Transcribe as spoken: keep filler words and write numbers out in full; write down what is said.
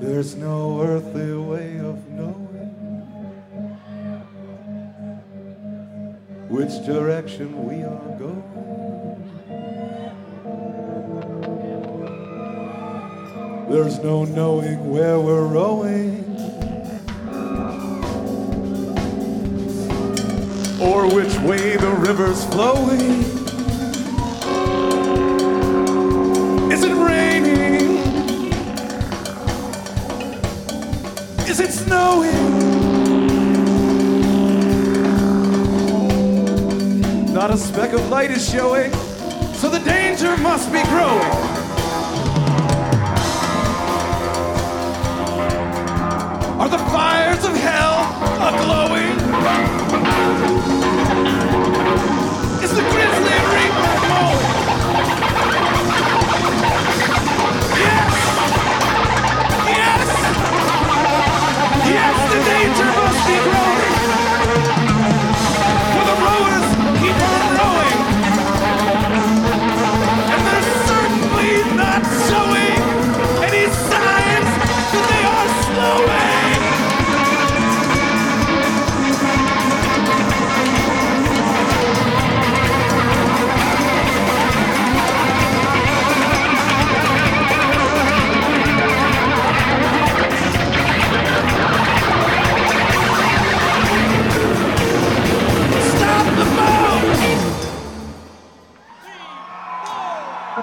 There's no earthly way of knowing which direction we are going. There's no knowing where we're rowing or which way the river's flowing. Is it raining? Is it snowing? Not a speck of light is showing, so the danger must be growing.